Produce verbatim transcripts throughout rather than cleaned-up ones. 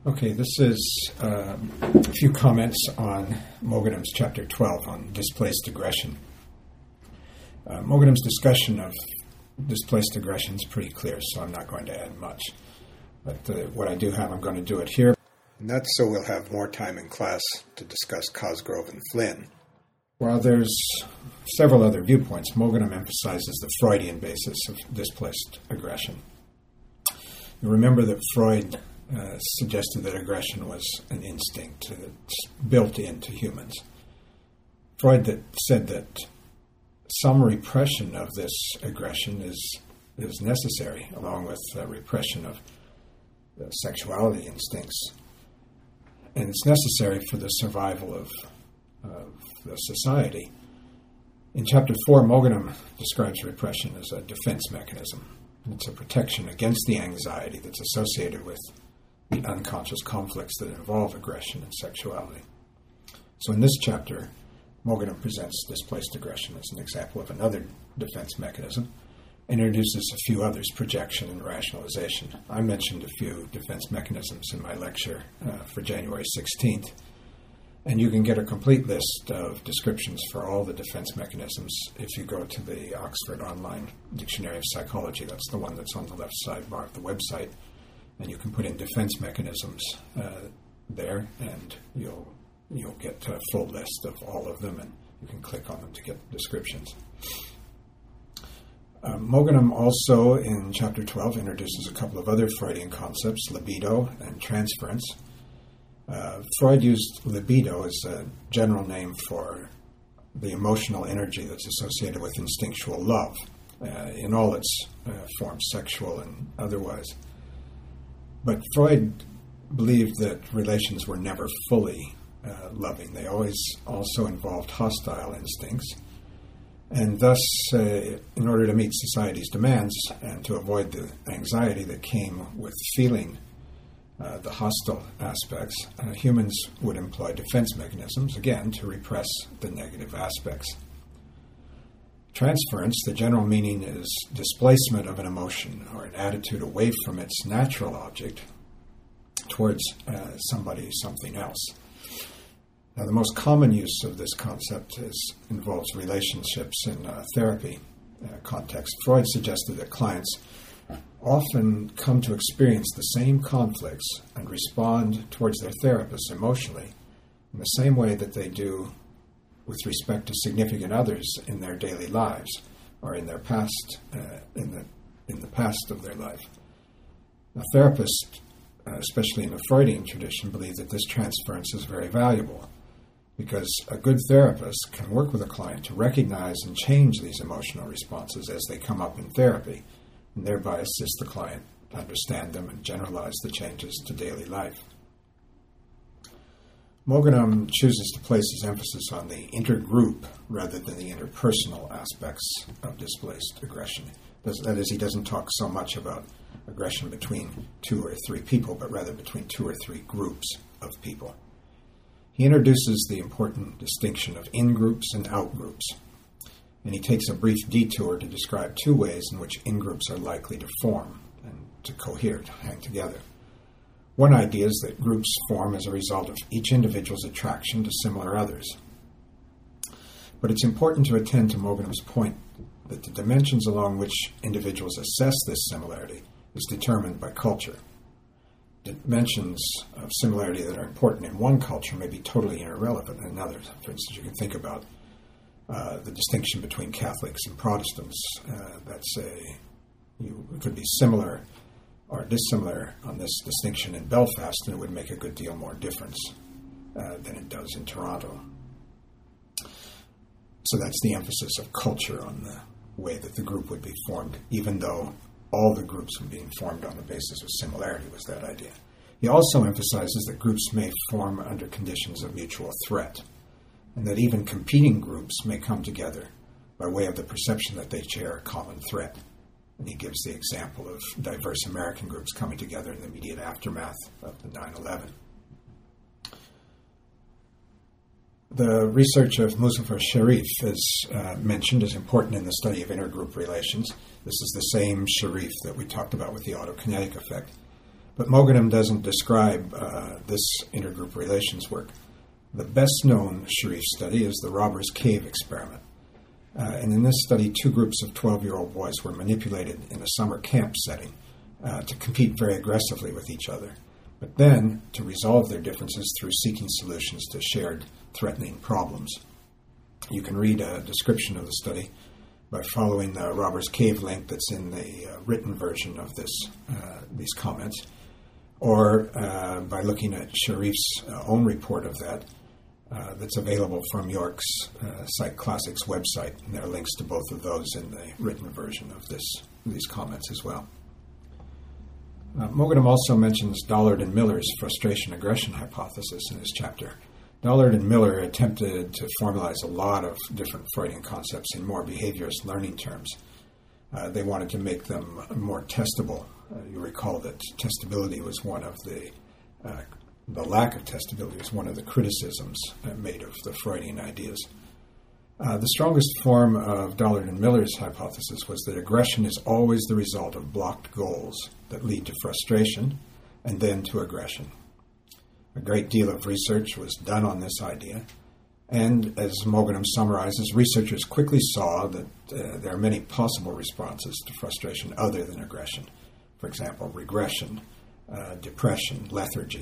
Okay, this is um, a few comments on Mogenham's chapter twelve on displaced aggression. Uh, Mogenham's discussion of displaced aggression is pretty clear, so I'm not going to add much. But uh, what I do have, I'm going to do it here. And that's so we'll have more time in class to discuss Cosgrove and Flynn. While there's several other viewpoints, Mogenham emphasizes the Freudian basis of displaced aggression. You remember that Freud uh, suggested that aggression was an instinct that's built into humans. Freud that said that some repression of this aggression is is necessary, along with uh, repression of uh, sexuality instincts. And it's necessary for the survival of, of the society. In chapter four, Mogenham describes repression as a defense mechanism. It's a protection against the anxiety that's associated with the unconscious conflicts that involve aggression and sexuality. So in this chapter, Mogenham presents displaced aggression as an example of another defense mechanism, and introduces a few others, projection and rationalization. I mentioned a few defense mechanisms in my lecture uh, for January sixteenth, and you can get a complete list of descriptions for all the defense mechanisms if you go to the Oxford Online Dictionary of Psychology. That's the one that's on the left sidebar of the website, and you can put in defense mechanisms uh, there, and you'll you'll get a full list of all of them, and you can click on them to get descriptions. Uh, Mogenham also, in chapter twelve, introduces a couple of other Freudian concepts, libido and transference. Uh, Freud used libido as a general name for the emotional energy that's associated with instinctual love, uh, in all its uh, forms, sexual and otherwise. But Freud believed that relations were never fully uh, loving. They always also involved hostile instincts. And thus, uh, in order to meet society's demands and to avoid the anxiety that came with feeling uh, the hostile aspects, uh, humans would employ defense mechanisms, again, to repress the negative aspects. Transference, the general meaning is displacement of an emotion or an attitude away from its natural object towards uh, somebody, something else. Now, the most common use of this concept is, involves relationships in uh, therapy uh, context. Freud suggested that clients often come to experience the same conflicts and respond towards their therapist emotionally in the same way that they do with respect to significant others in their daily lives or in their past, uh, in the in the past of their life. A therapist, uh, especially in the Freudian tradition, believe that this transference is very valuable, because a good therapist can work with a client to recognize and change these emotional responses as they come up in therapy, and thereby assist the client to understand them and generalize the changes to daily life. Mogenham chooses to place his emphasis on the intergroup rather than the interpersonal aspects of displaced aggression. That is, he doesn't talk so much about aggression between two or three people, but rather between two or three groups of people. He introduces the important distinction of in-groups and out-groups, and he takes a brief detour to describe two ways in which in-groups are likely to form and to cohere, to hang together. One idea is that groups form as a result of each individual's attraction to similar others. But it's important to attend to Mogenham's point that the dimensions along which individuals assess this similarity is determined by culture. Dimensions of similarity that are important in one culture may be totally irrelevant in another. For instance, you can think about uh, the distinction between Catholics and Protestants. Uh, that's a, you, it could be similar or dissimilar on this distinction in Belfast, and it would make a good deal more difference uh, than it does in Toronto. So that's the emphasis of culture on the way that the group would be formed, even though all the groups would be formed on the basis of similarity was that idea. He also emphasizes that groups may form under conditions of mutual threat, and that even competing groups may come together by way of the perception that they share a common threat. And he gives the example of diverse American groups coming together in the immediate aftermath of the nine eleven. The research of Muzaffar Sherif is uh, mentioned as important in the study of intergroup relations. This is the same Sherif that we talked about with the autokinetic effect. But Mogenham doesn't describe uh, this intergroup relations work. The best-known Sharif study is the Robbers Cave experiment. Uh, and in this study, two groups of twelve-year-old boys were manipulated in a summer camp setting uh, to compete very aggressively with each other, but then to resolve their differences through seeking solutions to shared threatening problems. You can read a description of the study by following the Robbers Cave link that's in the uh, written version of this uh, these comments, or uh, by looking at Sharif's uh, own report of that. Uh, that's available from York's uh, Psych Classics website, and there are links to both of those in the written version of this these comments as well. Uh, Mogenham also mentions Dollard and Miller's frustration-aggression hypothesis in his chapter. Dollard and Miller attempted to formalize a lot of different Freudian concepts in more behaviorist learning terms. Uh, they wanted to make them more testable. Uh, you recall that testability was one of the uh, The lack of testability is one of the criticisms uh, made of the Freudian ideas. Uh, the strongest form of Dollard and Miller's hypothesis was that aggression is always the result of blocked goals that lead to frustration and then to aggression. A great deal of research was done on this idea, and as Mogenham summarizes, researchers quickly saw that uh, there are many possible responses to frustration other than aggression. For example, regression, uh, depression, lethargy.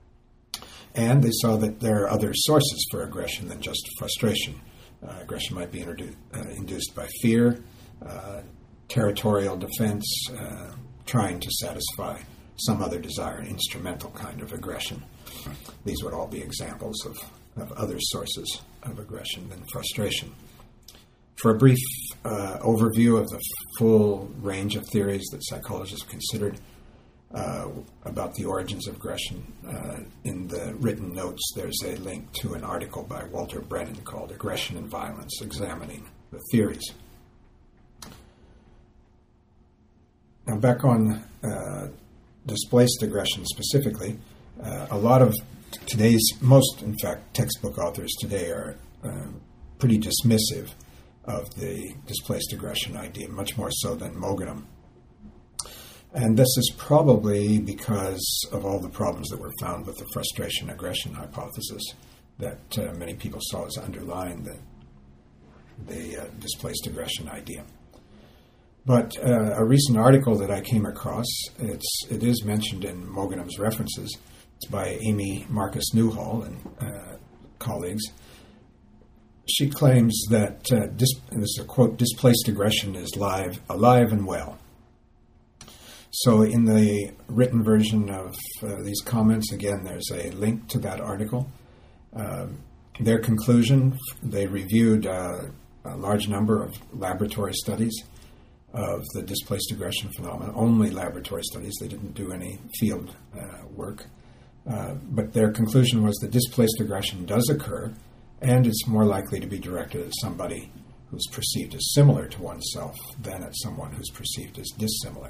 And they saw that there are other sources for aggression than just frustration. Uh, aggression might be introdu- uh, induced by fear, uh, territorial defense, uh, trying to satisfy some other desire, an instrumental kind of aggression. These would all be examples of, of other sources of aggression than frustration. For a brief uh, overview of the full range of theories that psychologists have considered, Uh, about the origins of aggression. Uh, in the written notes, there's a link to an article by Walter Brennan called Aggression and Violence, Examining the Theories. Now, back on uh, displaced aggression specifically, uh, a lot of today's, most, in fact, textbook authors today are uh, pretty dismissive of the displaced aggression idea, much more so than Mogenham. And this is probably because of all the problems that were found with the frustration-aggression hypothesis that uh, many people saw as underlying the, the uh, displaced aggression idea. But uh, a recent article that I came across, it's, it is mentioned in Mogenham's references. It's by Amy Marcus Newhall and uh, colleagues. She claims that, uh, dis- this is a quote, displaced aggression is live, alive and well. So in the written version of uh, these comments, again, there's a link to that article. Uh, their conclusion, they reviewed uh, a large number of laboratory studies of the displaced aggression phenomenon, only laboratory studies. They didn't do any field uh, work. Uh, but their conclusion was that displaced aggression does occur, and it's more likely to be directed at somebody who's perceived as similar to oneself than at someone who's perceived as dissimilar.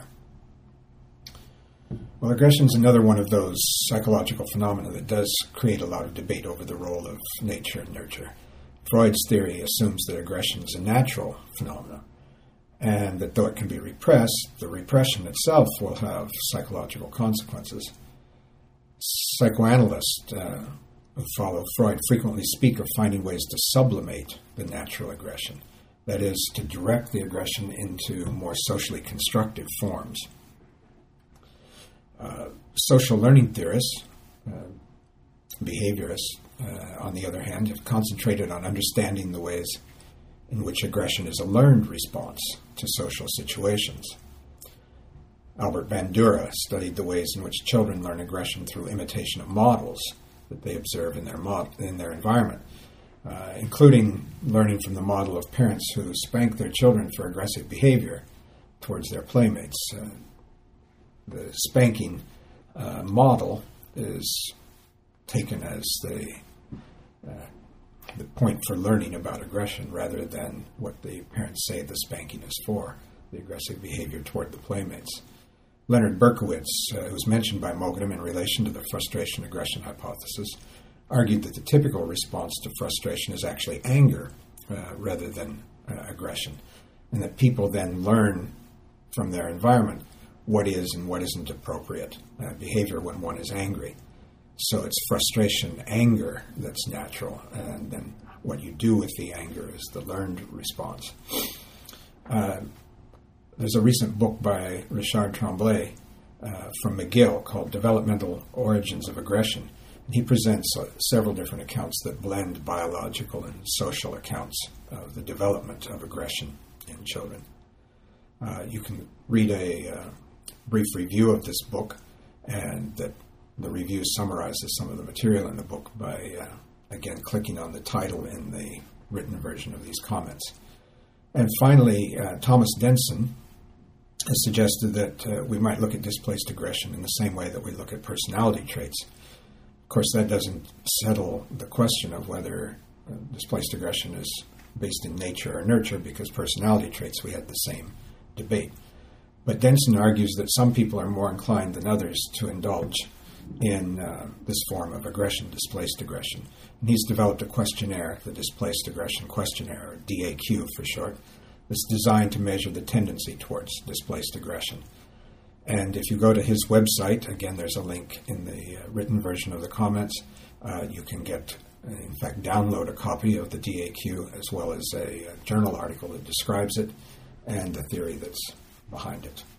Well, aggression is another one of those psychological phenomena that does create a lot of debate over the role of nature and nurture. Freud's theory assumes that aggression is a natural phenomenon, and that though it can be repressed, the repression itself will have psychological consequences. Psychoanalysts uh, who follow Freud frequently speak of finding ways to sublimate the natural aggression, that is, to direct the aggression into more socially constructive forms. Uh, social learning theorists, uh, behaviorists, uh, on the other hand, have concentrated on understanding the ways in which aggression is a learned response to social situations. Albert Bandura studied the ways in which children learn aggression through imitation of models that they observe in their mod- in their environment, uh, including learning from the model of parents who spank their children for aggressive behavior towards their playmates. Uh, the spanking uh, model is taken as the uh, the point for learning about aggression rather than what the parents say the spanking is for, the aggressive behavior toward the playmates. Leonard Berkowitz, uh, who's mentioned by Mogenham in relation to the frustration-aggression hypothesis, argued that the typical response to frustration is actually anger uh, rather than uh, aggression, and that people then learn from their environment what is and what isn't appropriate uh, behavior when one is angry. So it's frustration, anger that's natural, and then what you do with the anger is the learned response. Uh, there's a recent book by Richard Tremblay uh, from McGill called Developmental Origins of Aggression. And he presents uh, several different accounts that blend biological and social accounts of the development of aggression in children. Uh, you can read a uh, brief review of this book, and that the review summarizes some of the material in the book by, uh, again, clicking on the title in the written version of these comments. And finally, uh, Thomas Denson has suggested that uh, we might look at displaced aggression in the same way that we look at personality traits. Of course, that doesn't settle the question of whether uh, displaced aggression is based in nature or nurture, because personality traits, we had the same debate. But Denson argues that some people are more inclined than others to indulge in uh, this form of aggression, displaced aggression. And he's developed a questionnaire, the Displaced Aggression Questionnaire, or D A Q for short, that's designed to measure the tendency towards displaced aggression. And if you go to his website, again, there's a link in the uh, written version of the comments, uh, you can get, uh, in fact, download a copy of the D A Q as well as a, a journal article that describes it and the theory that's behind it.